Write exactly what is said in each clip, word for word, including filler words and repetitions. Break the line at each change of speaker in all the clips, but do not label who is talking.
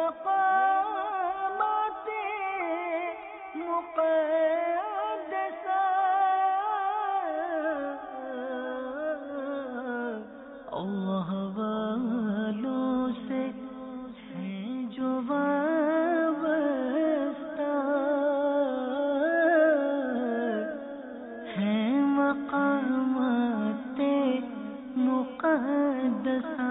مقامات مقدسہ اللہ والوں سے ہیں جو وابستہ ہیں مقامات مقدسہ.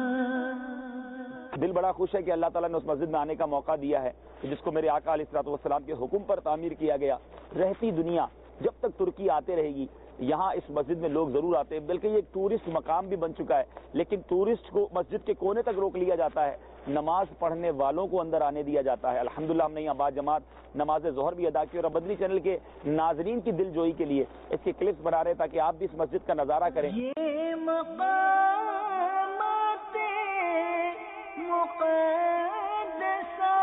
دل بڑا خوش ہے کہ اللہ تعالیٰ نے اس مسجد میں آنے کا موقع دیا ہے جس کو میرے آقا علیہ الصلوۃ والسلام کے حکم پر تعمیر کیا گیا. رہتی دنیا جب تک ترکی آتے رہے گی یہاں اس مسجد میں لوگ ضرور آتے ہیں، بلکہ یہ ایک ٹورسٹ مقام بھی بن چکا ہے، لیکن ٹورسٹ کو مسجد کے کونے تک روک لیا جاتا ہے، نماز پڑھنے والوں کو اندر آنے دیا جاتا ہے. الحمدللہ ہم نے یہاں با جماعت نماز ظہر بھی ادا کی، اور مدنی چینل کے ناظرین کی دل جوئی کے لیے اس کے کلپس بنا رہے تاکہ آپ بھی اس مسجد کا نظارہ کریں.
یہ مقامات مقدسہ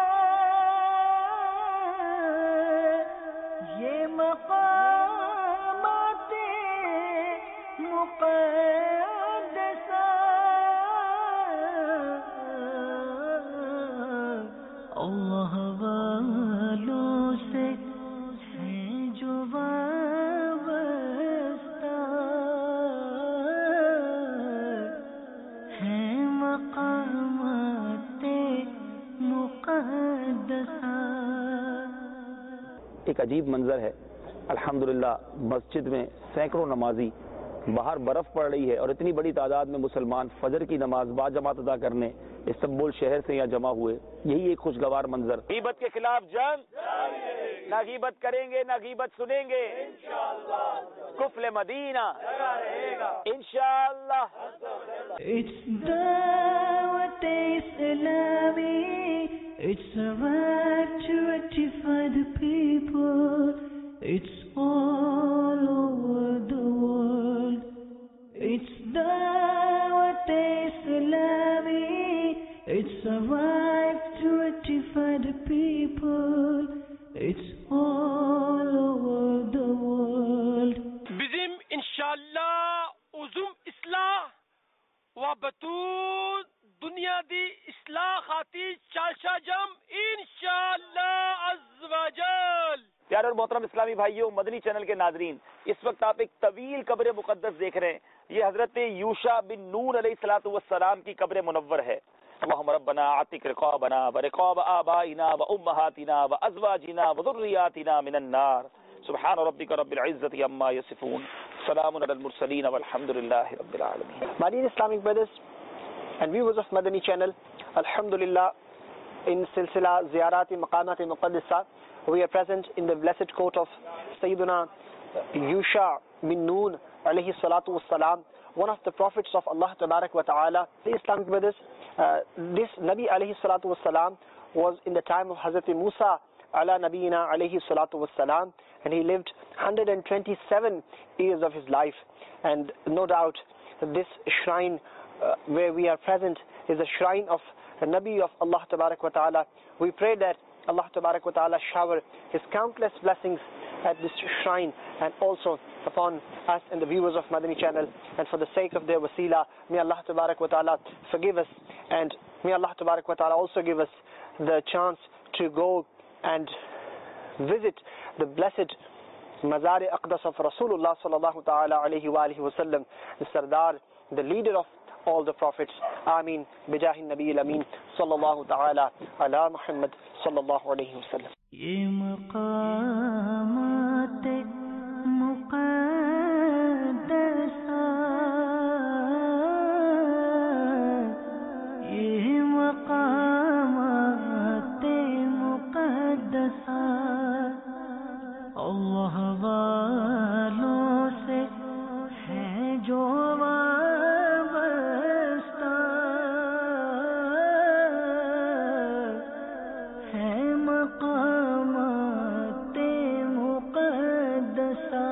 یہ مقامات مقدسہ اللہ والوں سے ہیں جو وابستہ ہیں مقامات مقدسہ.
ایک عجیب منظر ہے الحمدللہ، مسجد میں سینکڑوں نمازی، باہر برف پڑ رہی ہے اور اتنی بڑی تعداد میں مسلمان فجر کی نماز با جماعت ادا کرنے استنبول شہر سے یہاں جمع ہوئے. یہی ایک خوشگوار منظر. غیبت کے خلاف جنگ، نہ غیبت کریں گے نہ غیبت سنیں گے، کفل مدینہ انشاءاللہ.
It's دعوت اسلامی, it's a right to rectify the people, it's all over the world. It's da'wat Islami, it's a right to rectify the people, it's all over the world.
بزم انشاءاللہ عظم اصلاح و بطول دنیا دی اصلاح خاطر چالشا جم انشاءاللہ عز و جل.
پیارے اور محترم اسلامی بھائیوں، مدنی چینل کے ناظرین، اس وقت آپ ایک طویل قبر مقدس دیکھ رہے ہیں. یہ حضرت یوشع بن نون علیہ الصلوۃ والسلام کی قبر منور ہے. اللهم ربنا اعتق رقابنا ورقاب آبائنا وامهاتنا وازواجنا وذرياتنا من النار. سبحان ربك رب العزة عما يصفون، سلام على المرسلين والحمد لله رب العالمين.
My dear Islamic brothers and viewers of Madani channel, alhamdulillah, in silsila ziyarat maqamat muqaddasa, we are present in the blessed court of Sayyiduna Yusha bin Noon alayhi salatu wassalam, one of the prophets of Allah tabarak wa ta'ala. The Islamic brothers, uh, this Nabi alayhi salatu wassalam was in the time of Hazrat Musa ala nabiyina alayhi salatu wassalam, and he lived one hundred twenty-seven years of his life. And no doubt this shrine uh, where we are present is a shrine of the Nabi of Allah tabarak wa ta'ala. We pray that Allah tabarak wa ta'ala shower his countless blessings at this shrine and also upon us and the viewers of Madani channel, and for the sake of their wasila, may Allah tabarak wa ta'ala forgive us, and may Allah tabarak wa ta'ala also give us the chance to go and visit the blessed Mazar Aqdas of Rasulullah sallallahu ta'ala alayhi wa alihi wa sallam, the Sardar, the leader of all the prophets. Ameen bijahi nabi al-amin sallallahu ta'ala ala Muhammad sallallahu alayhi wa sallam.
Ye maqamat muqaddasa, ye maqamat muqaddasa, Allah والوں سے ہے جو وابستہ ہے مقامات مقدسہ.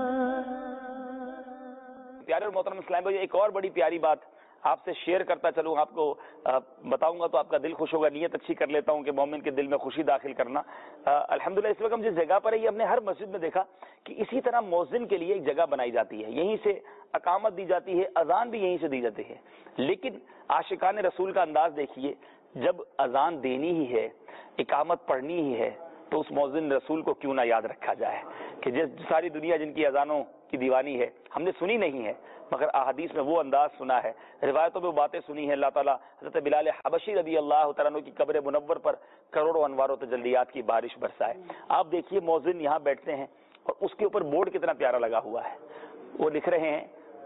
پیارے اور محترم اسلام بھائی، ایک اور بڑی پیاری بات آپ سے شیئر کرتا چلوں، آپ کو بتاؤں گا تو آپ کا دل خوش ہوگا. نیت اچھی کر لیتا ہوں کہ مومن کے دل میں خوشی داخل کرنا. الحمدللہ اس وقت ہم جس جگہ پر ہے، ہم نے ہر مسجد میں دیکھا کہ اسی طرح مؤذن کے لیے ایک جگہ بنائی جاتی ہے، یہیں سے اقامت دی جاتی ہے، اذان بھی یہیں سے دی جاتی ہے. لیکن عاشقان رسول کا انداز دیکھیے، جب اذان دینی ہی ہے، اقامت پڑھنی ہی ہے، تو اس مؤذن رسول کو کیوں نہ یاد رکھا جائے کہ جس ساری دنیا جن کی اذانوں کی دیوانی ہے، ہم نے سنی نہیں ہے مگر احادیث میں وہ انداز سنا ہے، روایتوں میں وہ باتیں سنی ہیں۔ اللہ تعالیٰ حضرت بلال حبشی رضی اللہ تعالیٰ عنہ کی قبر منور پر کروڑوں انوار و تجلیات کی بارش برسائے۔ آپ دیکھیے مؤذن یہاں بیٹھتے ہیں اور اس کے اوپر بورڈ کتنا پیارا لگا ہوا ہے، وہ لکھ رہے ہیں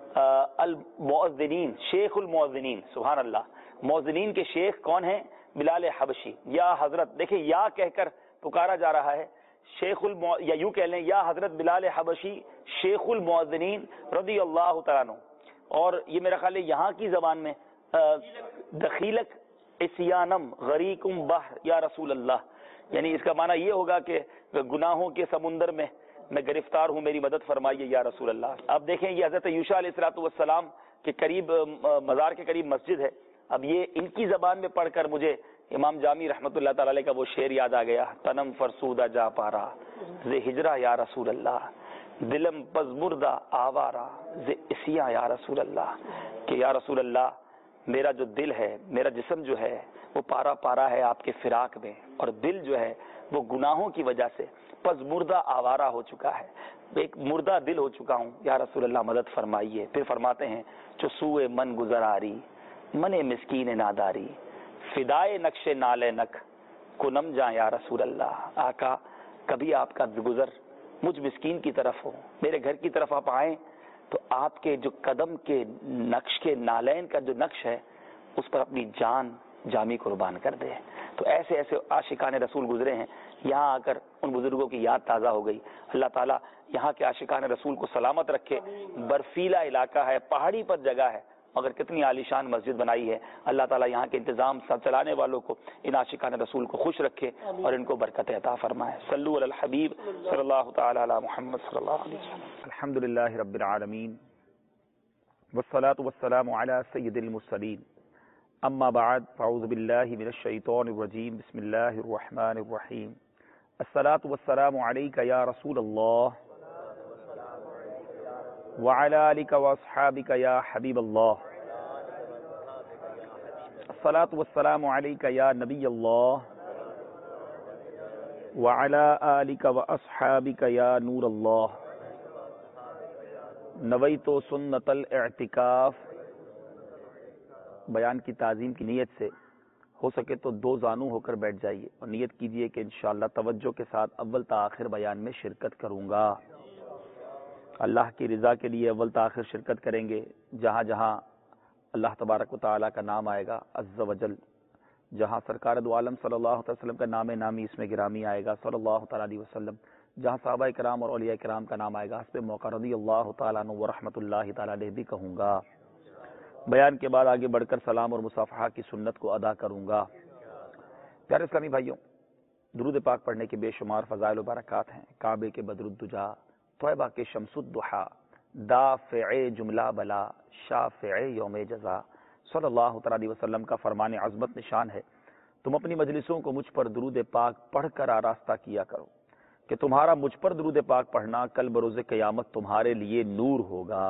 المؤذنین، شیخ المؤذنین، سبحان اللہ، مؤذنین کے شیخ کون ہیں؟ بلال حبشی۔ یا حضرت، دیکھیں یا کہہ کر پکارا جا رہا ہے، شیخ المو... یا یوں کہہ لیں یا حضرت بلال حبشی شیخ المؤذنین رضی اللہ تعالیٰ عنہ۔ اور یہ میرا خیال ہے یہاں کی زبان میں دخیلک اسیانم غریقم بحر یا رسول اللہ، یعنی اس کا معنی یہ ہوگا کہ گناہوں کے سمندر میں میں گرفتار ہوں، میری مدد فرمائیے یا رسول اللہ۔ اب دیکھیں یہ حضرت یوشع علیہ الصلوۃ والسلام کے قریب، مزار کے قریب مسجد ہے۔ اب یہ ان کی زبان میں پڑھ کر مجھے امام جامی رحمۃ اللہ تعالی علیہ کا وہ شعر یاد آ گیا، تنم فرسودہ جا پارا ز ہجرا یا رسول اللہ، دلم پزمردہ آوارا ز اسیا یا رسول اللہ، کہ یا رسول اللہ میرا جو دل ہے، میرا جسم جو ہے وہ پارا پارا ہے آپ کے فراق میں، اور دل جو ہے وہ گناہوں کی وجہ سے پس مردہ آوارہ ہو چکا ہے، ایک مردہ دل ہو چکا ہوں، یا رسول اللہ مدد فرمائیے۔ پھر فرماتے ہیں جو سوئے من گزراری من مسکین ناداری، فدائے نقش نالے نک کنم جا یا رسول اللہ۔ آقا کبھی آپ کا گزر مجھ مسکین کی طرف ہو، میرے گھر کی طرف آپ آئیں تو آپ کے جو قدم کے نقش کے نالین کا جو نقش ہے اس پر اپنی جان جامی قربان کر دے۔ تو ایسے ایسے عاشقان رسول گزرے ہیں، یہاں آ کر ان بزرگوں کی یاد تازہ ہو گئی۔ اللہ تعالیٰ یہاں کے عاشقان رسول کو سلامت رکھے۔ برفیلا علاقہ ہے، پہاڑی پر جگہ ہے، مگر کتنی عالیشان مسجد بنائی ہے۔ اللہ تعالیٰ یہاں کے انتظام سب چلانے والوں کو، ان عاشقان رسول کو خوش رکھے اور ان کو برکت عطا فرمائے۔ صلو علی الحبیب صلی اللہ تعالی علی محمد صلی اللہ علیہ وسلم۔ الحمد للہ رب العالمین والصلاة والسلام علی سید المرسلین، اما بعد فاعوذ باللہ من الشیطان الرجیم، بسم اللہ الرحمن الرحیم۔ الصلاة والسلام علیک یا رسول اللہ وعلی آلک واصحابک یا حبیب اللہ، الصلاة والسلام علیک یا نبی اللہ وعلی آلک واصحابک یا نور اللہ، نویت سنت الاعتکاف۔ بیان کی تعظیم کی نیت سے ہو سکے تو دو زانو ہو کر بیٹھ جائیے اور نیت کیجئے کہ انشاءاللہ توجہ کے ساتھ اول تا آخر بیان میں شرکت کروں گا۔ اللہ کی رضا کے لیے اول تا آخر شرکت کریں گے، جہاں جہاں اللہ تبارک و تعالیٰ کا نام آئے گا عز و جل، جہاں سرکار دو عالم صلی اللہ علیہ وسلم کا نام نامی اس میں گرامی آئے گا صلی اللہ تعالیٰ علیہ وسلم، جہاں صحابہ کرام اور اولیاء کرام کا نام آئے گا حسب موقع رضی اللہ تعالیٰ عنہ و رحمۃ اللہ تعالیٰ علیہ بھی کہوں گا۔ بیان کے بعد آگے بڑھ کر سلام اور مصافحہ کی سنت کو ادا کروں گا۔ پیارے اسلامی بھائیوں، درود پاک پڑھنے کے بے شمار فضائل و برکات ہیں۔ کعبے کے بدر الدجا، طیبہ کے شمس الضحا، دافع جملہ بلا، شافع یوم جزا، صلی اللہ تعالیٰ علیہ وسلم کا فرمان عظمت نشان ہے، تم اپنی مجلسوں کو مجھ پر درود پاک پڑھ کر آراستہ کیا کرو کہ تمہارا مجھ پر درود پاک پڑھنا کل بروز قیامت تمہارے لیے نور ہوگا۔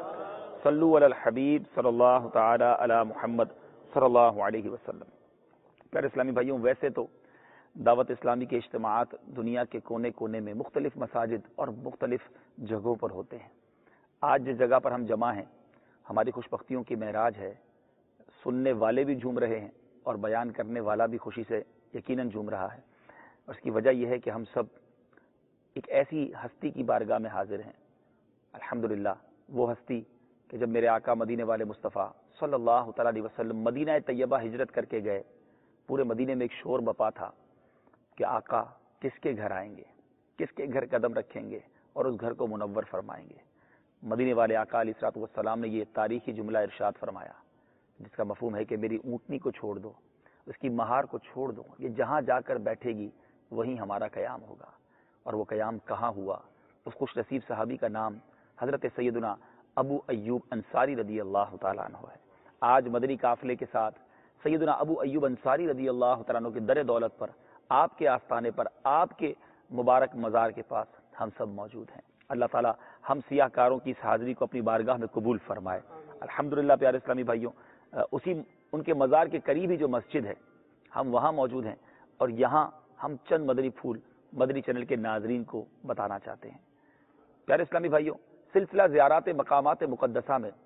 صلو علی الحبیب صلی اللہ تعالی علی محمد صلی اللہ علیہ وسلم۔ پیارے اسلامی بھائیوں، ویسے تو دعوت اسلامی کے اجتماعات دنیا کے کونے کونے میں مختلف مساجد اور مختلف جگہوں پر ہوتے ہیں۔ آج جس جگہ پر ہم جمع ہیں ہماری خوش بختیوں کی معراج ہے، سننے والے بھی جھوم رہے ہیں اور بیان کرنے والا بھی خوشی سے یقیناً جھوم رہا ہے، اور اس کی وجہ یہ ہے کہ ہم سب ایک ایسی ہستی کی بارگاہ میں حاضر ہیں۔ الحمدللہ وہ ہستی کہ جب میرے آقا مدینے والے مصطفیٰ صلی اللہ تعالیٰ علیہ وسلم مدینہ طیبہ ہجرت کر کے گئے، پورے مدینے میں ایک شور بپا تھا کہ آقا کس کے گھر آئیں گے، کس کے گھر قدم رکھیں گے اور اس گھر کو منور فرمائیں گے۔ مدینے والے آقا علیہ الصلوۃ والسلام نے یہ تاریخی جملہ ارشاد فرمایا جس کا مفہوم ہے کہ میری اونٹنی کو چھوڑ دو، اس کی مہار کو چھوڑ دو، یہ جہاں جا کر بیٹھے گی وہیں ہمارا قیام ہوگا۔ اور وہ قیام کہاں ہوا؟ اس خوش نصیب صحابی کا نام حضرت سیدنا ابو ایوب انصاری رضی اللہ تعالیٰ عنہ ہے۔ آج مدنی قافلے کے ساتھ سیدنا ابو ایوب انصاری رضی اللہ تعالیٰ عنہ کے در دولت پر، آپ کے آستانے پر، آپ کے مبارک مزار کے پاس ہم سب موجود ہیں۔ اللہ تعالیٰ ہم سیاہ کاروں کی اس حاضری کو اپنی بارگاہ میں قبول فرمائے۔ الحمدللہ پیارے اسلامی بھائیوں، اسی ان کے مزار کے قریب ہی جو مسجد ہے ہم وہاں موجود ہیں اور یہاں ہم چند مدنی پھول مدنی چینل کے ناظرین کو بتانا چاہتے ہیں۔ پیارے اسلامی بھائیوں، سلسلہ زیارات مقامات مقدسہ میں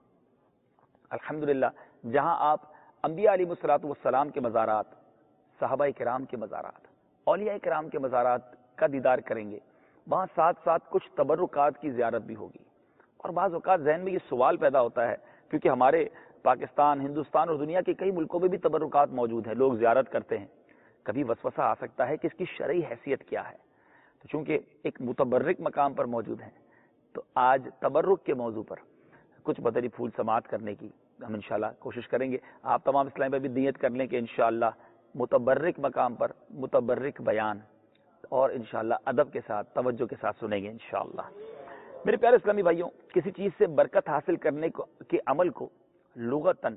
الحمدللہ جہاں آپ انبیاء علیہ الصلوۃ والسلام کے مزارات، صحابہ کرام کے مزارات، اولیاء کرام کے مزارات کا دیدار کریں گے، وہاں ساتھ ساتھ کچھ تبرکات کی زیارت بھی ہوگی۔ اور بعض اوقات ذہن میں یہ سوال پیدا ہوتا ہے، کیونکہ ہمارے پاکستان، ہندوستان اور دنیا کے کئی ملکوں میں بھی تبرکات موجود ہیں، لوگ زیارت کرتے ہیں، کبھی وسوسہ آ سکتا ہے کہ اس کی شرعی حیثیت کیا ہے۔ تو چونکہ ایک متبرک مقام پر موجود ہیں، تو آج تبرک کے موضوع پر کچھ مدنی پھول سماعت کرنے کی ہم انشاءاللہ کوشش کریں گے۔ آپ تمام اسلامی بھائی بھی نیت کر لیں کہ انشاءاللہ متبرک مقام پر متبرک بیان اور انشاءاللہ ادب کے ساتھ، توجہ کے ساتھ سنیں گے انشاءاللہ۔ میرے پیارے اسلامی بھائیوں، کسی چیز سے برکت حاصل کرنے کو کے عمل کو لغتاً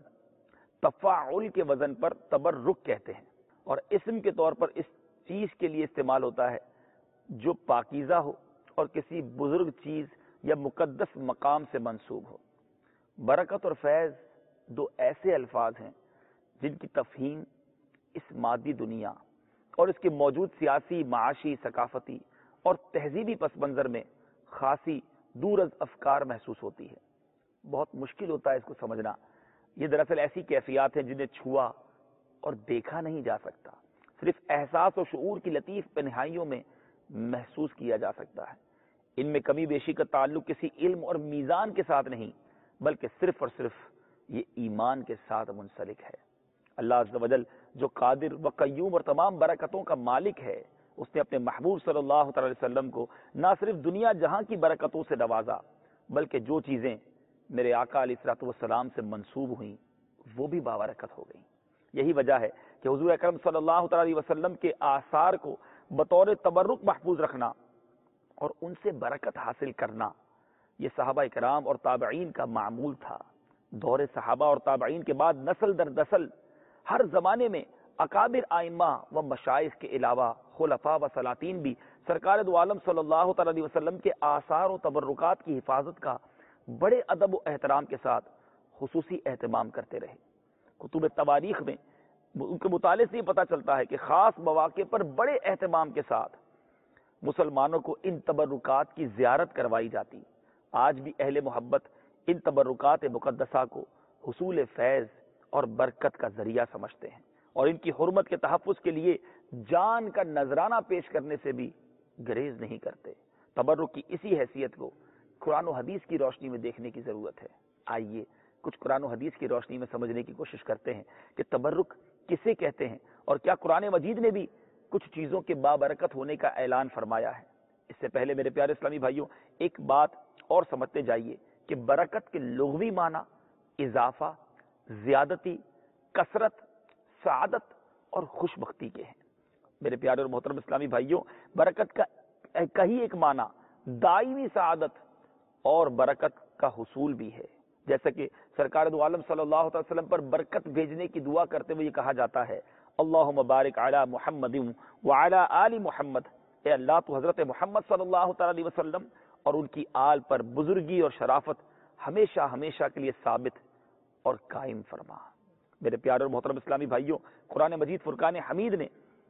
تفاعل کے وزن پر تبرک کہتے ہیں، اور اسم کے طور پر اس چیز کے لیے استعمال ہوتا ہے جو پاکیزہ ہو اور کسی بزرگ چیز یا مقدس مقام سے منسوب ہو۔ برکت اور فیض دو ایسے الفاظ ہیں جن کی تفہیم اس مادی دنیا اور اس کے موجود سیاسی، معاشی، ثقافتی اور تہذیبی پس منظر میں خاصی دور از افکار محسوس ہوتی ہے۔ بہت مشکل ہوتا ہے اس کو سمجھنا۔ یہ دراصل ایسی کیفیات ہیں جنہیں چھوا اور دیکھا نہیں جا سکتا، صرف احساس اور شعور کی لطیف تنہائیوں میں محسوس کیا جا سکتا ہے۔ ان میں کمی بیشی کا تعلق کسی علم اور میزان کے ساتھ نہیں، بلکہ صرف اور صرف یہ ایمان کے ساتھ منسلک ہے۔ اللہ عز و جل جو قادر و قیوم اور تمام برکتوں کا مالک ہے، اس نے اپنے محبوب صلی اللہ تعالی وسلم کو نہ صرف دنیا جہاں کی برکتوں سے نوازا، بلکہ جو چیزیں میرے آقا علیہ الصلوۃ والسلام سے منسوب ہوئیں وہ بھی بابرکت ہو گئیں۔ یہی وجہ ہے کہ حضور اکرم صلی اللہ تعالی وسلم کے آثار کو بطور تبرک محفوظ رکھنا اور ان سے برکت حاصل کرنا یہ صحابہ کرام اور تابعین کا معمول تھا۔ دور صحابہ اور تابعین کے بعد نسل در نسل ہر زمانے میں اکابر ائمہ و مشائخ کے علاوہ خلفاء و سلاطین بھی سرکار دو عالم صلی اللہ تعالی علیہ وسلم کے آثار و تبرکات کی حفاظت کا بڑے ادب و احترام کے ساتھ خصوصی اہتمام کرتے رہے۔ کتب تواریخ میں ان کے مطالعے سے یہ پتہ چلتا ہے کہ خاص مواقع پر بڑے اہتمام کے ساتھ مسلمانوں کو ان تبرکات کی زیارت کروائی جاتی۔ آج بھی اہل محبت ان تبرکات مقدسہ کو حصول فیض اور برکت کا ذریعہ سمجھتے ہیں، اور ان کی حرمت کے تحفظ کے لیے جان کا نذرانہ پیش کرنے سے بھی گریز نہیں کرتے۔ تبرک کی اسی حیثیت کو قرآن و حدیث کی روشنی میں دیکھنے کی ضرورت ہے۔ آئیے کچھ قرآن و حدیث کی روشنی میں سمجھنے کی کوشش کرتے ہیں کہ تبرک کسے کہتے ہیں، اور کیا قرآن مجید نے بھی کچھ چیزوں کے بابرکت ہونے کا اعلان فرمایا ہے۔ اس سے پہلے میرے پیارے اسلامی بھائیوں، ایک بات اور سمجھتے جائیے کہ برکت کے لغوی معنی اضافہ، زیادتی، کثرت، سعادت اور خوش بختی کے ہیں۔ میرے پیارے اور محترم اسلامی بھائیوں، برکت کا کہیں ایک معنی دائمی سعادت اور برکت کا حصول بھی ہے، جیسا کہ سرکار دو عالم صلی اللہ علیہ وسلم پر برکت بھیجنے کی دعا کرتے ہوئے یہ کہا جاتا ہے، اللہم بارک علی محمد وعلی آل محمد، اے اللہ تو حضرت محمد صلی اللہ تعالی علیہ وسلم اور ان کی آل پر بزرگی اور شرافت ہمیشہ ہمیشہ کے لیے ثابت اور قائم فرما۔ میرے پیارے اور محترم اسلامی بھائیوں، قرآن مجید فرقان حمید نے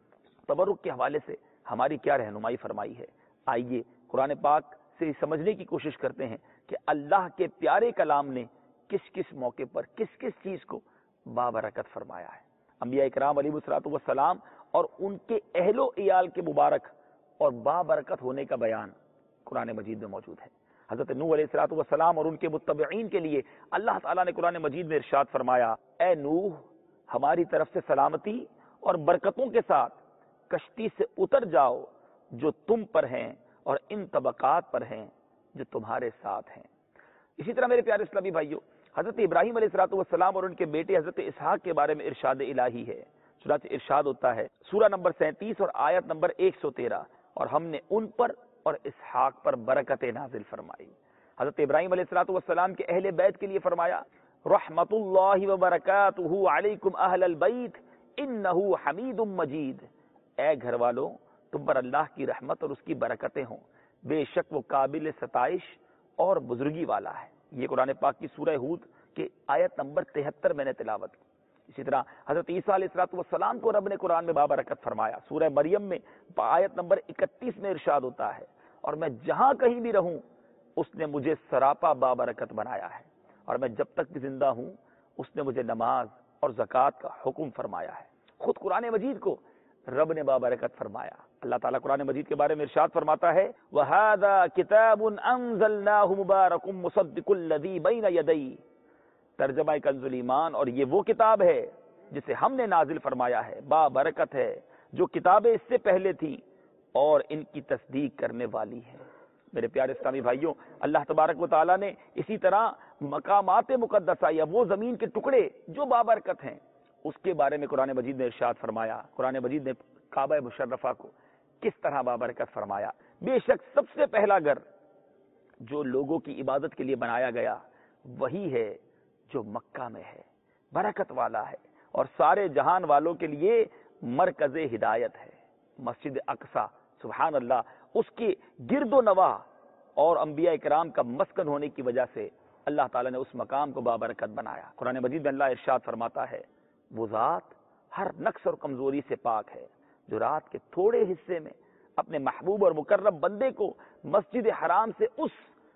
تبرک کے حوالے سے ہماری کیا رہنمائی فرمائی ہے۔ آئیے قرآن پاک سے سمجھنے کی کوشش کرتے ہیں کہ اللہ کے پیارے کلام نے کس کس موقع پر کس کس چیز کو بابرکت فرمایا ہے۔ انبیاء کرام علیہ الصلوۃ والسلام اور ان کے اہل و عیال کے مبارک اور بابرکت ہونے کا بیان قرآن مجید میں موجود ہے۔ حضرت نوح علیہ الصلوۃ والسلام اور ان کے متبعین کے لیے اللہ تعالیٰ نے قرآن مجید میں ارشاد فرمایا، اے نوح، ہماری طرف سے سلامتی اور برکتوں کے ساتھ کشتی سے اتر جاؤ جو تم پر ہیں اور ان طبقات پر ہیں جو تمہارے ساتھ ہیں۔ اسی طرح میرے پیارے اسلامی بھائیوں، حضرت ابراہیم علیہ الصلوۃ والسلام اور ان کے بیٹے حضرت اسحاق کے بارے میں ارشاد الہی ہے۔ چنانچہ ارشاد ہوتا ہے سورہ نمبر سینتیس اور آیت نمبر ایک سو تیرہ، اور ہم نے ان پر اور اسحاق پر برکت نازل فرمائی۔ حضرت ابراہیم علیہ الصلوۃ والسلام کے اہل بیت کے لیے فرمایا، رحمت اللہ وبرکاتہ علیکم اہل البیت انہ حمید مجید، اے گھر والوں تم پر اللہ کی رحمت اور اس کی برکتیں ہوں، بے شک وہ قابل ستائش اور بزرگی والا ہے۔ یہ قرآن پاک کی سورہ ہود کے آیت نمبر تہتر میں نے تلاوت کی۔ اسی طرح حضرت عیسیٰ علیہ الصلوۃ والسلام کو رب نے قرآن میں بابرکت فرمایا. سورہ مریم میں آیت نمبر اکتیس میں ارشاد ہوتا ہے اور میں جہاں کہیں بھی رہوں اس نے مجھے سراپا بابرکت بنایا ہے، اور میں جب تک بھی زندہ ہوں اس نے مجھے نماز اور زکوٰۃ کا حکم فرمایا ہے. خود قرآن مجید کو رب نے بابرکت فرمایا. اللہ تعالیٰ قرآن مجید کے بارے میں ارشاد فرماتا ہے وَهَذَا كِتَابٌ أَنزَلْنَاهُ مُبَارَكٌ مُصَدِّقُ الَّذِي بَيْنَ يَدَيْهِ. ترجمہ کنز الایمان، اور یہ وہ کتاب ہے جسے ہم نے نازل فرمایا ہے، بابرکت ہے، جو کتابیں اس سے پہلے تھیں اور ان کی تصدیق کرنے والی ہے. میرے پیارے اسلامی بھائیوں، اللہ تبارک و تعالیٰ نے اسی طرح مقامات مقدسہ یا وہ زمین کے ٹکڑے جو بابرکت ہیں اس کے بارے میں قرآن مجید نے ارشاد فرمایا. قرآن مجید نے کعبہ مشرفہ کو کس طرح بابرکت فرمایا. بے شک سب سے پہلا گھر جو لوگوں کی عبادت کے لیے بنایا گیا وہی ہے جو مکہ میں ہے، برکت والا ہے اور سارے جہان والوں کے لیے مرکز ہدایت ہے. مسجد اقصی سبحان اللہ، اس کے گرد و نواح اور انبیاء کرام کا مسکن ہونے کی وجہ سے اللہ تعالیٰ نے اس مقام کو بابرکت بنایا. قرآن مجید میں اللہ ارشاد فرماتا ہے وہ ذات ہر نقص اور کمزوری سے پاک ہے جو رات کے تھوڑے حصے میں اپنے محبوب اور مقرب بندے کو مسجد حرام سے اس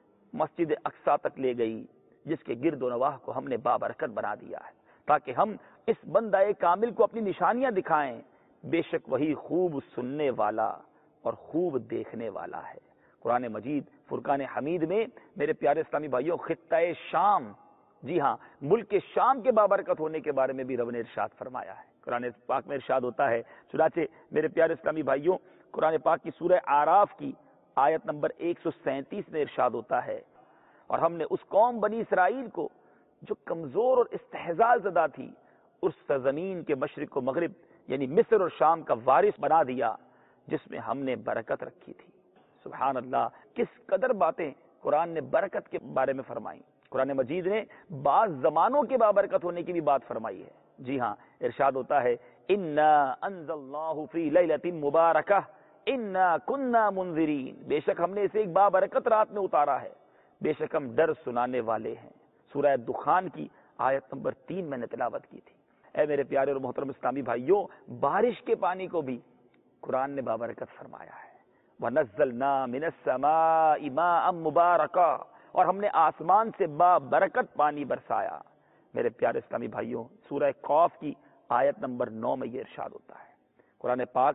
مسجد اقصی تک لے گئی جس کے گرد و نواح کو ہم نے بابرکت بنا دیا ہے تاکہ ہم اس بندہ کامل کو اپنی نشانیاں دکھائیں. بے شک وہی خوب سننے والا اور خوب دیکھنے والا ہے. قرآن مجید فرقان حمید میں میرے پیارے اسلامی بھائیوں خطہ شام، جی ہاں ملک شام کے بابرکت ہونے کے بارے میں بھی رب نے ارشاد فرمایا ہے. قرآن پاک میں ارشاد ہوتا ہے، چنانچہ میرے پیارے اسلامی بھائیوں قرآن پاک کی سورہ اعراف کی آیت نمبر ایک سو سینتیس میں ارشاد ہوتا ہے اور ہم نے اس قوم بنی اسرائیل کو جو کمزور اور استحزاء زدہ تھی اس سرزمین کے مشرق و مغرب یعنی مصر اور شام کا وارث بنا دیا جس میں ہم نے برکت رکھی تھی. سبحان اللہ، کس قدر باتیں قرآن نے برکت کے بارے میں فرمائی. قرآن مجید نے بعض زمانوں کے بابرکت ہونے کی بھی بات فرمائی ہے. جی ہاں ارشاد ہوتا ہے انا انزلناہ فی لیلۃ مبارکہ انا کنا منذرین، بے شک ہم نے اسے ایک بابرکت رات میں اتارا ہے، بے شک ہم ڈر سنانے والے ہیں. سورہ دخان کی آیت نمبر تین میں نے تلاوت کی تھی. اے میرے پیارے اور محترم اسلامی بھائیوں، بارش کے پانی کو بھی قرآن نے بابرکت فرمایا ہے. وَنَزَّلْنَا مِنَ السَّمَاءِ مَاءً مُبَارَكًا، اور ہم نے آسمان سے بابرکت پانی برسایا. میرے پیارے اسلامی بھائیوں، سورہ قاف کی آیت نمبر نو میں یہ ارشاد ہوتا ہے. قرآن پاک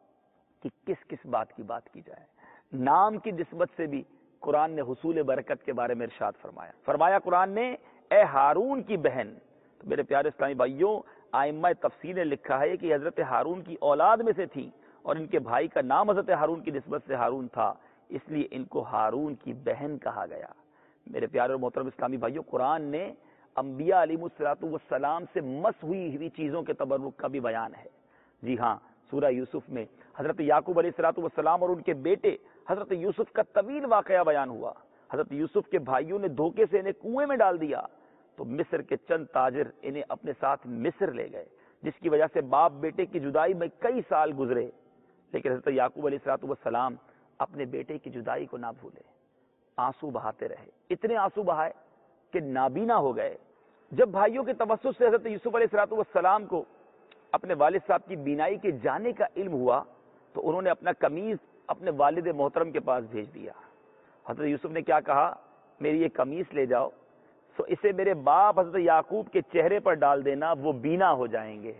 کی کس کس بات کی بات کی جائے، نام کی نسبت سے بھی قرآن نے حصول برکت کے بارے میں ارشاد فرمایا. فرمایا قرآن نے اے ہارون کی بہن. تو میرے پیارے اسلامی بھائیوں، ائمہ تفسیر نے لکھا ہے کہ حضرت ہارون کی اولاد میں سے تھی اور ان کے بھائی کا نام حضرت ہارون کی نسبت سے ہارون تھا، اس لیے ان کو ہارون کی بہن کہا گیا. میرے پیارے اور محترم اسلامی بھائیوں، قرآن نے انبیاء علیہ الصلوۃ والسلام سے مس ہوئی ہوئی چیزوں کے تبرک کا بھی بیان ہے. جی ہاں، سورہ یوسف میں حضرت یعقوب علیہ الصلوۃ والسلام اور ان کے بیٹے حضرت یوسف کا طویل واقعہ بیان ہوا. حضرت یوسف کے بھائیوں نے دھوکے سے انہیں کنویں میں ڈال دیا تو مصر کے چند تاجر انہیں اپنے ساتھ مصر لے گئے، جس کی وجہ سے باپ بیٹے کی جدائی میں کئی سال گزرے. لیکن حضرت یعقوب علیہ الصلوۃ والسلام اپنے بیٹے کی جدائی کو نہ بھولے، آنسو بہاتے رہے، اتنے آنسو بہائے کہ نابینا ہو گئے. جب بھائیوں کے توسط سے حضرت یوسف علیہ الصلوۃ والسلام کو اپنے والد صاحب کی بینائی کے جانے کا علم ہوا تو انہوں نے اپنا قمیض اپنے والد محترم کے پاس بھیج دیا. حضرت یوسف نے کیا کہا، میری یہ قمیص لے جاؤ، سو اسے میرے باپ حضرت یعقوب کے چہرے پر ڈال دینا، وہ بینا ہو جائیں گے.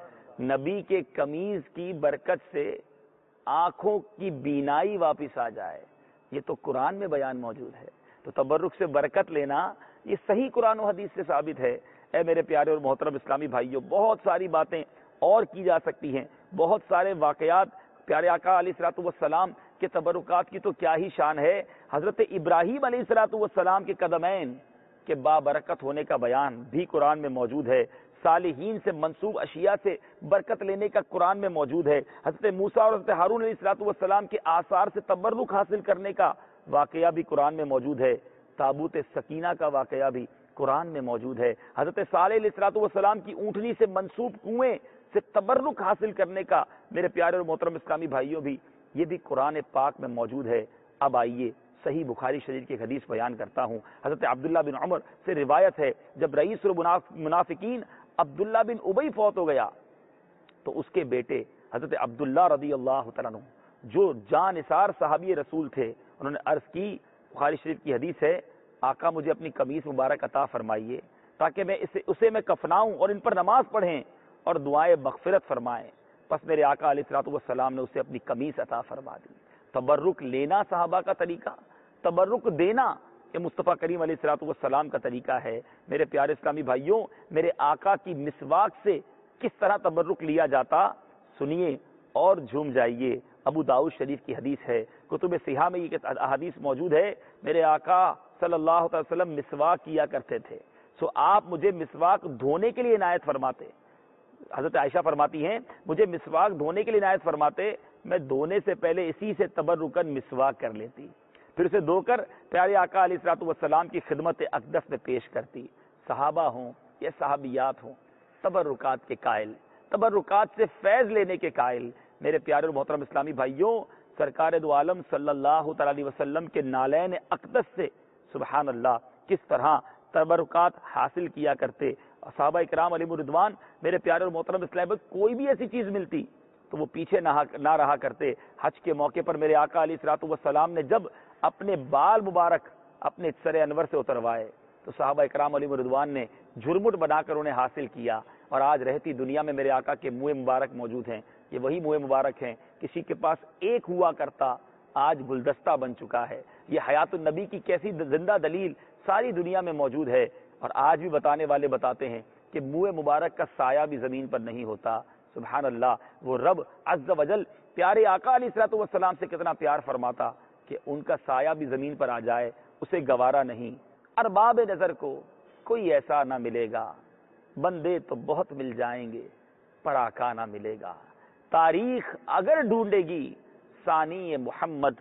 نبی کے قمیض کی برکت سے آنکھوں کی بینائی واپس آ جائے، یہ تو قرآن میں بیان موجود ہے. تو تبرک سے برکت لینا یہ صحیح قرآن و حدیث سے ثابت ہے. اے میرے پیارے اور محترم اسلامی بھائیوں، بہت ساری باتیں اور کی جا سکتی ہیں، بہت سارے واقعات پیارے آقا علیہ الصلوۃ والسلام کے تبرکات کی تو کیا ہی شان ہے. حضرت ابراہیم علیہ الصلوۃ والسلام کے قدمین کے بابرکت ہونے کا بیان بھی قرآن میں موجود ہے. صالحین سے منسوب اشیاء سے برکت لینے کا قرآن میں موجود ہے. حضرت موسیٰ اور حضرت ہارون علیہ الصلوۃ والسلام کے آثار سے تبرک حاصل کرنے کا واقعہ بھی قرآن میں موجود ہے. تابوت سکینہ کا واقعہ بھی قرآن میں موجود ہے. حضرت صالح علیہ الصلوۃ والسلام کی اونٹنی سے منسوب کنویں سے تبرک حاصل کرنے کا میرے پیارے اور محترم اسلامی بھائیوں بھی یہ بھی قرآن پاک میں موجود ہے. اب آئیے صحیح بخاری شریف کی حدیث بیان کرتا ہوں. حضرت عبداللہ بن عمر سے روایت ہے، جب رئیس المنافقین عبداللہ بن ابی فوت ہو گیا تو اس کے بیٹے حضرت عبداللہ رضی اللہ تعالیٰ عنہ جو جان نثار صحابی رسول تھے، انہوں نے عرض کی، بخاری شریف کی حدیث ہے، آقا مجھے اپنی قمیص مبارک عطا فرمائیے تاکہ میں اسے اسے میں کفناؤں اور ان پر نماز پڑھیں اور دعائیں مغفرت فرمائیں۔ پس میرے آقا علیہ الصلوۃ والسلام نے اسے اپنی قمیص عطا فرما دی۔ تبرک لینا صحابہ کا طریقہ، تبرک دینا کہ مصطفیٰ کریم علیہ الصلوۃ والسلام کا طریقہ ہے۔ میرے پیارے اسلامی بھائیوں، میرے آقا کی مسواک سے کس طرح تبرک لیا جاتا سنیے اور جھوم جائیے۔ ابو داؤد شریف کی حدیث ہے، کتب صحیحہ میں یہ حدیث موجود ہے، میرے آقا صلی اللہ علیہ وسلم مسواک کیا کرتے تھے، سو آپ مجھے مسواک دھونے کے لیے عنایت فرماتے۔ حضرت عائشہ فرماتی ہیں مجھے مسواک دھونے کے لیے عنایت فرماتے، میں دھونے سے پہلے اسی سے تبرکن مسواک کر لیتی، پھر اسے دھو کر پیارے آقا علیہ الصلوۃ والسلام کی خدمت اقدس میں پیش کرتی۔ صحابہ ہوں یا صحابیات ہوں، تبرکات کے قائل، تبرکات سے فیض لینے کے قائل۔ میرے پیارے اور محترم اسلامی بھائیوں، سرکار دو عالم صلی اللہ تعالی علیہ وسلم کے نالین اقدس سے سبحان اللہ کس طرح تبرکات حاصل کیا کرتے۔ صحابہ کرام علیہ رضوان، میرے پیارے اور محترم اسلامی بھائی، کوئی بھی ایسی چیز ملتی تو وہ پیچھے نہ رہا کرتے۔ حج کے موقع پر میرے آقا علیہ الصلوۃ والسلام نے جب اپنے بال مبارک اپنے سر انور سے اتروائے تو صحابہ کرام علیہ رضوان نے جھرمٹ بنا کر انہیں حاصل کیا، اور آج رہتی دنیا میں میرے آقا کے منہ مبارک موجود ہیں۔ یہ وہی منہ مبارک ہیں، کسی کے پاس ایک ہوا کرتا آج گلدستہ بن چکا ہے۔ یہ حیات النبی کی کیسی زندہ دلیل ساری دنیا میں موجود ہے، اور آج بھی بتانے والے بتاتے ہیں کہ منہ مبارک کا سایہ بھی زمین پر نہیں ہوتا۔ سبحان اللہ، وہ رب عز و جل پیارے آقا علیہ الصلوۃ والسلام سے کتنا پیار فرماتا کہ ان کا سایہ بھی زمین پر آ جائے اسے گوارا نہیں۔ ارباب نظر کو کوئی ایسا نہ ملے گا، بندے تو بہت مل جائیں گے پر آقا نہ ملے گا۔ تاریخ اگر ڈھونڈے گی ثانی محمد،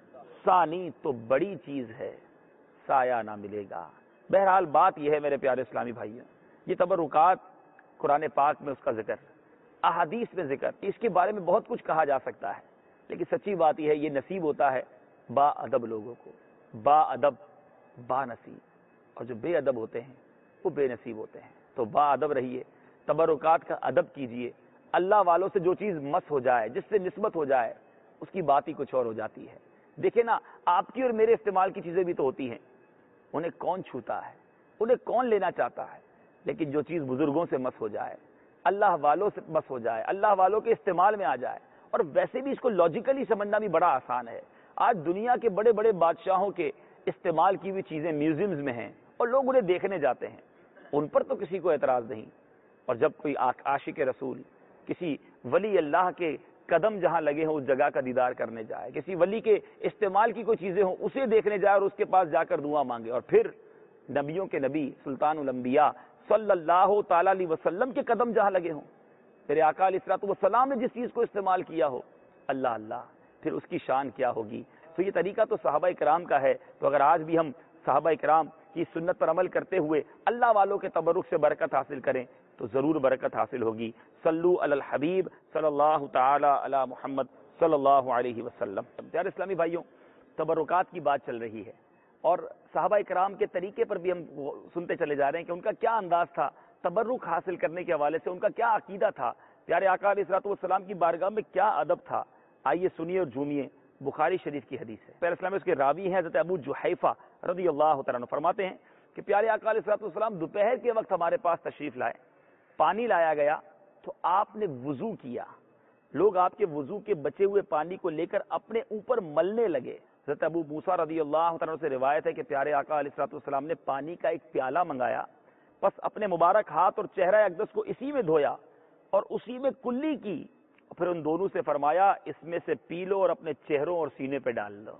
ثانی تو بڑی چیز ہے، سایہ نہ ملے گا۔ بہرحال بات یہ ہے میرے پیارے اسلامی بھائیوں، یہ تبرکات قرآن پاک میں اس کا ذکر، احادیث میں ذکر، اس کے بارے میں بہت کچھ کہا جا سکتا ہے، لیکن سچی بات یہ ہے یہ نصیب ہوتا ہے با ادب لوگوں کو، با ادب با نصیب، اور جو بے ادب ہوتے ہیں وہ بے نصیب ہوتے ہیں۔ تو با ادب رہیے، تبرکات کا ادب کیجئے۔ اللہ والوں سے جو چیز مس ہو جائے، جس سے نسبت ہو جائے، اس کی بات ہی کچھ اور ہو جاتی ہے۔ دیکھیں نا، آپ کی اور میرے استعمال کی چیزیں بھی تو ہوتی ہیں، انہیں کون چھوتا ہے، انہیں کون لینا چاہتا ہے، لیکن جو چیز بزرگوں سے مس ہو جائے، اللہ والوں سے مس ہو جائے، اللہ والوں کے استعمال میں آ جائے، اور ویسے بھی اس کو لاجیکلی سمجھنا بھی بڑا آسان ہے۔ آج دنیا کے بڑے بڑے بادشاہوں کے استعمال کی ہوئی چیزیں میوزیمز میں ہیں اور لوگ انہیں دیکھنے جاتے ہیں، ان پر تو کسی کو اعتراض نہیں، اور جب کوئی عاشق رسول کسی ولی اللہ کے قدم جہاں لگے ہوں اس جگہ کا دیدار کرنے جائے، کسی ولی کے استعمال کی کوئی چیزیں ہوں اسے دیکھنے جائے اور اس کے پاس جا کر دعا مانگے، اور پھر نبیوں کے نبی سلطان الانبیاء صلی اللہ تعالی علیہ وسلم کے قدم جہاں لگے ہوں، میرے آقا علیہ الصلوۃ والسلام نے جس چیز کو استعمال کیا ہو، اللہ اللہ، پھر اس کی شان کیا ہوگی۔ تو یہ طریقہ تو صحابہ کرام کا ہے۔ تو اگر آج بھی ہم صحابہ کرام کی سنت پر عمل کرتے ہوئے اللہ والوں کے تبرک سے برکت حاصل کریں تو ضرور برکت حاصل ہوگی۔ صلو علی الحبیب صلی اللہ تعالی علی محمد صلی اللہ علیہ وسلم۔ پیارے اسلامی بھائیوں، تبرکات کی بات چل رہی ہے، اور صحابہ کرام کے طریقے پر بھی ہم سنتے چلے جا رہے ہیں کہ ان کا کیا انداز تھا تبرک حاصل کرنے کے حوالے سے، ان کا کیا عقیدہ تھا، پیارے آقا علیہ الصلوۃ والسلام کی بارگاہ میں کیا ادب تھا۔ آئیے سنیے اور جھومیے۔ بخاری شریف کی حدیث ہے، پیارے اسلام میں اس کے راوی ہیں حضرت ابو جحیفہ رضی اللہ تعالیٰ عنہ، فرماتے ہیں کہ پیارے آقا علیہ الصلوۃ والسلام دوپہر کے وقت ہمارے پاس تشریف لائے، پانی لایا گیا تو آپ نے وضو کیا، لوگ آپ کے وضو کے بچے ہوئے پانی کو لے کر اپنے اوپر ملنے لگے۔ حضرت ابو موسیٰ رضی اللہ تعالیٰ عنہ سے روایت ہے کہ پیارے آقا علیہ الصلوۃ والسلام نے پانی کا ایک پیالہ منگایا، پس اپنے مبارک ہاتھ اور چہرہ اقدس کو اسی میں دھویا اور اسی میں کلی کی، پھر ان دونوں سے فرمایا اس میں سے پی لو اور اپنے چہروں اور سینے پہ ڈال لو۔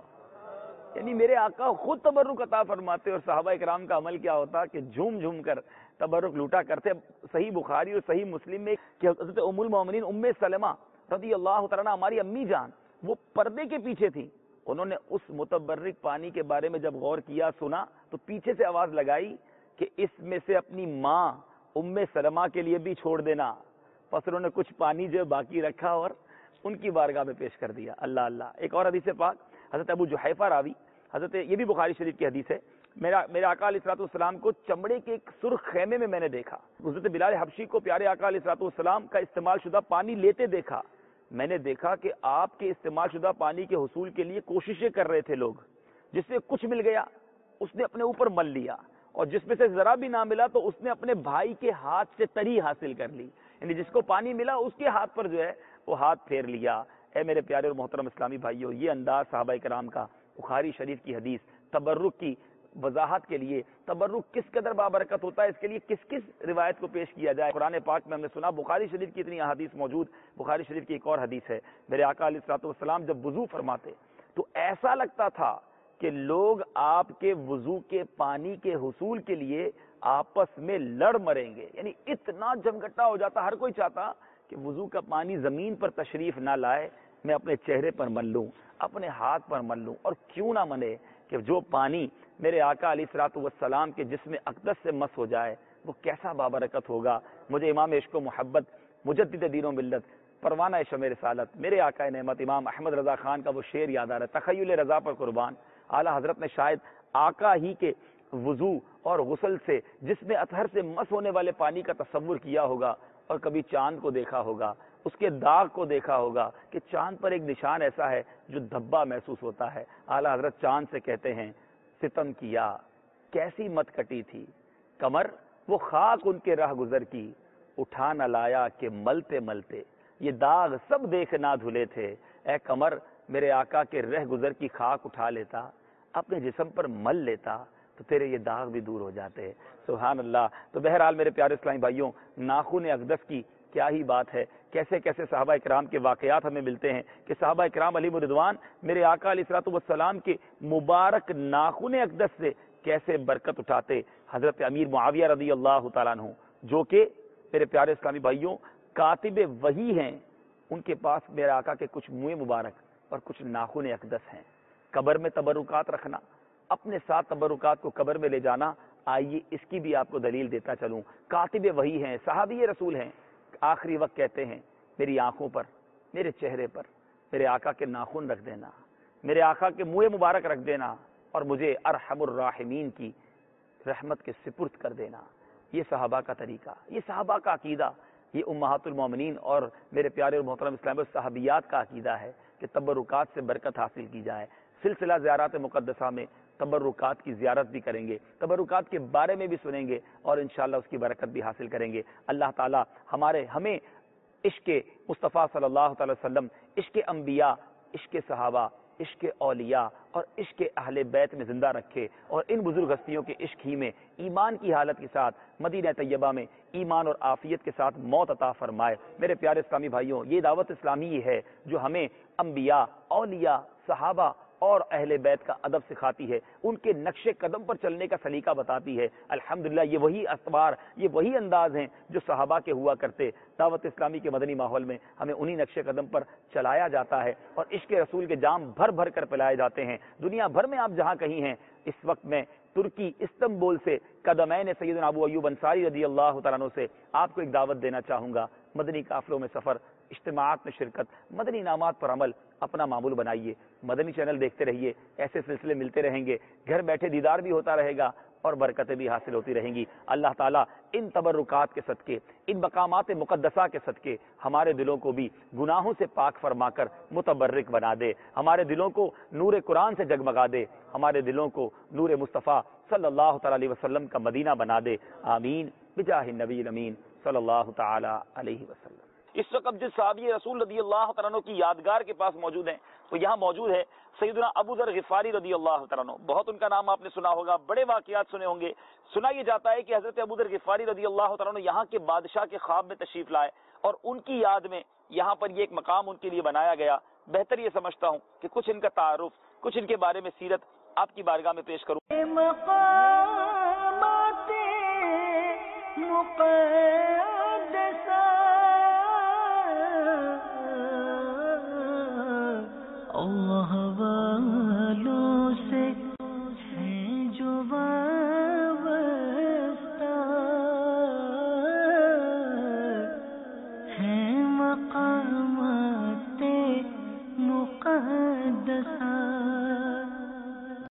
یعنی میرے آقا خود تبرک عطا فرماتے اور صحابہ کرام کا عمل کیا ہوتا کہ جھوم جھوم کر تبرک لوٹا کرتے۔ صحیح بخاری اور صحیح مسلم میں کہ حضرت ام المومنین ام سلمہ رضی اللہ تعالیٰ عنہ، ہماری امی جان، وہ پردے کے پیچھے تھی، انہوں نے اس متبرک پانی کے بارے میں جب غور کیا، سنا، تو پیچھے سے آواز لگائی کہ اس میں سے اپنی ماں ام سلمہ کے لیے بھی چھوڑ دینا۔ پس انہوں نے کچھ پانی جو باقی رکھا اور ان کی بارگاہ میں پیش کر دیا۔ اللہ اللہ۔ ایک اور حدیث پاک حضرت ابو جحیفہ راوی، حضرت یہ بھی بخاری شریف کی حدیث ہے، میرا میرے آقا علیہ الصلوۃ والسلام کو چمڑے کے ایک سرخ خیمے میں میں نے دیکھا. حضرت بلال حبشی کو پیارے آقا علیہ الصلوۃ والسلام کا استعمال شدہ پانی لیتے دیکھا. میں نے دیکھا کہ آپ کے استعمال شدہ پانی کے حصول کے لیے کوششیں کر رہے تھے لوگ. جس سے کچھ مل گیا اس نے اپنے اوپر مل لیا, اور جس میں سے ذرا بھی نہ ملا تو اس نے اپنے بھائی کے ہاتھ سے تری حاصل کر لی. یعنی جس کو پانی ملا اس کے ہاتھ پر جو ہے وہ ہاتھ پھیر لیا. اے میرے پیارے اور محترم اسلامی بھائیوں, یہ انداز صحابہ کرام کا بخاری شریف کی حدیث تبرک کی وضاحت کے لیے, تبرک کس قدر بابرکت ہوتا ہے اس کے لیے کس کس روایت کو پیش کیا جائے. قرآن پاک میں ہم نے سنا, بخاری شریف کی اتنی احادیث موجود. بخاری شریف کی ایک اور حدیث ہے, میرے آقا علیہ الصلوۃ والسلام جب وضو فرماتے تو ایسا لگتا تھا کہ لوگ آپ کے وضو کے پانی کے حصول کے لیے آپس میں لڑ مریں گے. یعنی اتنا جمگٹا ہو جاتا, ہر کوئی چاہتا کہ وضو کا پانی زمین پر تشریف نہ لائے, میں اپنے چہرے پر مل لوں, اپنے ہاتھ پر مل لوں. اور کیوں نہ منے کہ جو پانی میرے آقا علیہ الصلوۃ والسلام کے جسم اقدس سے مس ہو جائے وہ کیسا بابرکت ہوگا. مجھے امام عشق و محبت, مجدد دین و ملت, پروانہ شمع رسالت, میرے آقا نعمت امام احمد رضا خان کا وہ شعر یاد آ رہا ہے, تخیل رضا پر قربان. اعلیٰ حضرت نے شاید آقا ہی کے وضو اور غسل سے جس میں اطہر سے مس ہونے والے پانی کا تصور کیا ہوگا, اور کبھی چاند کو دیکھا ہوگا, اس کے داغ کو دیکھا ہوگا کہ چاند پر ایک نشان ایسا ہے جو دھبا محسوس ہوتا ہے. اعلیٰ حضرت چاند سے کہتے ہیں, ستم کیا کیسی مت کٹی تھی کمر, وہ خاک ان کے راہ گزر کی, اٹھا نہ لایا کہ ملتے ملتے یہ داغ سب دیکھ نہ دھلے تھے. اے کمر, میرے آقا کے رہ گزر کی خاک اٹھا لیتا, اپنے جسم پر مل لیتا تو تیرے یہ داغ بھی دور ہو جاتے. سبحان اللہ. تو بہرحال میرے پیارے اسلامی بھائیوں, ناخن اقدس کی کیا ہی بات ہے. کیسے کیسے صحابہ اکرام کے واقعات ہمیں ملتے ہیں کہ صحابہ اکرام علیہ رضوان میرے آقا علیہ الصلوۃ والسلام کے مبارک ناخن اقدس سے کیسے برکت اٹھاتے. حضرت امیر معاویہ رضی اللہ تعالیٰ عنہ, جو کہ میرے پیارے اسلامی بھائیوں کاتب وحی ہیں, ان کے پاس میرے آقا کے کچھ منہ مبارک اور کچھ ناخن اقدس ہیں. قبر میں تبرکات رکھنا, اپنے ساتھ تبرکات کو قبر میں لے جانا, آئیے اس کی بھی آپ کو دلیل دیتا چلوں. کاتب وحی ہیں, صحابی رسول ہیں, آخری وقت کہتے ہیں میری آنکھوں پر, میرے چہرے پر میرے آقا کے ناخن رکھ دینا, میرے آقا کے منہ مبارک رکھ دینا, اور مجھے ارحم الراحمین کی رحمت کے سپرد کر دینا. یہ صحابہ کا طریقہ, یہ صحابہ کا عقیدہ, یہ امہات المومنین اور میرے پیارے اور محترم اسلام صحابیات کا عقیدہ ہے کہ تبرکات سے برکت حاصل کی جائے. سلسلہ زیارات مقدسہ میں تبرکات کی زیارت بھی کریں گے, تبرکات کے بارے میں بھی سنیں گے, اور انشاءاللہ اس کی برکت بھی حاصل کریں گے. اللہ تعالی ہمارے ہمیں عشق مصطفیٰ صلی اللہ تعالی وسلم, عشق انبیاء, عشق صحابہ, عشق اولیاء اور عشق اہل بیت میں زندہ رکھے, اور ان بزرگ ہستیوں کے عشق ہی میں ایمان کی حالت کے ساتھ مدینہ طیبہ میں ایمان اور عافیت کے ساتھ موت عطا فرمائے. میرے پیارے اسلامی بھائیوں, یہ دعوت اسلامی ہے جو ہمیں انبیاء, اولیاء, صحابہ اور اہل بیت کا ادب سکھاتی ہے, ان کے نقش قدم پر چلنے کا سلیقہ بتاتی ہے. الحمدللہ یہ وہی اخبار, یہ وہی انداز ہیں جو صحابہ کے ہوا کرتے. دعوت اسلامی کے مدنی ماحول میں ہمیں انہی نقش قدم پر چلایا جاتا ہے, اور عشق رسول کے جام بھر بھر کر پلائے جاتے ہیں. دنیا بھر میں آپ جہاں کہیں ہیں, اس وقت میں ترکی استنبول سے قدمین سیدنا ابو ایوب انصاری رضی اللہ تعالیٰ عنہ سے آپ کو ایک دعوت دینا چاہوں گا. مدنی قافلوں میں سفر, اجتماعات میں شرکت, مدنی انعامات پر عمل اپنا معمول بنائیے. مدنی چینل دیکھتے رہیے, ایسے سلسلے ملتے رہیں گے, گھر بیٹھے دیدار بھی ہوتا رہے گا اور برکتیں بھی حاصل ہوتی رہیں گی. اللہ تعالیٰ ان تبرکات کے صدقے, ان مقامات مقدسہ کے صدقے ہمارے دلوں کو بھی گناہوں سے پاک فرما کر متبرک بنا دے, ہمارے دلوں کو نور قرآن سے جگمگا دے, ہمارے دلوں کو نور مصطفیٰ صلی اللہ تعالی علیہ وسلم کا مدینہ بنا دے. آمین بجاہ النبی الامین صلی اللہ تعالی علیہ وسلم. اس وقت جس صحابی رسول رضی اللہ تعالیٰ عنہ کی یادگار کے پاس موجود ہیں, وہ یہاں موجود ہے سیدنا ابو ذر غفاری رضی اللہ تعالیٰ عنہ. بہت ان کا نام آپ نے سنا ہوگا, بڑے واقعات سنے ہوں گے. سنا یہ جاتا ہے کہ حضرت ابو ذر غفاری رضی اللہ تعالیٰ عنہ یہاں کے بادشاہ کے خواب میں تشریف لائے, اور ان کی یاد میں یہاں پر یہ ایک مقام ان کے لیے بنایا گیا. بہتر یہ سمجھتا ہوں کہ کچھ ان کا تعارف, کچھ ان کے بارے میں سیرت آپ کی بارگاہ میں پیش کروں.